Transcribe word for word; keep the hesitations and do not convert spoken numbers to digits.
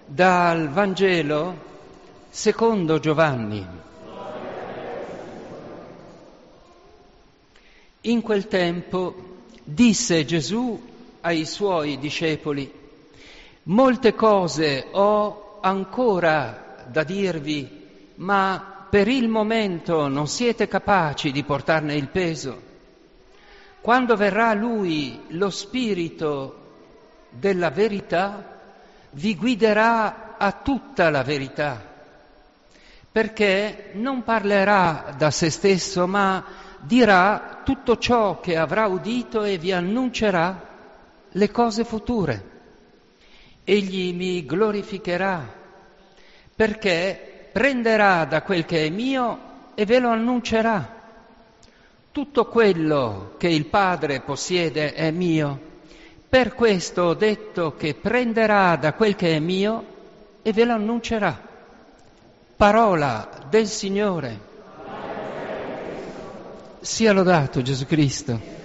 Dal Vangelo secondo Giovanni. In quel tempo disse Gesù ai suoi discepoli: molte cose ho ancora da dirvi, ma per il momento non siete capaci di portarne il peso. Quando verrà Lui, lo Spirito della verità, vi guiderà a tutta la verità, perché non parlerà da se stesso, ma dirà tutto ciò che avrà udito e vi annuncerà le cose future. Egli mi glorificherà, perché prenderà da quel che è mio e ve lo annuncerà. Tutto quello che il Padre possiede è mio. Per questo ho detto che prenderà da quel che è mio e ve lo annuncerà. Parola del Signore. Sia lodato Gesù Cristo.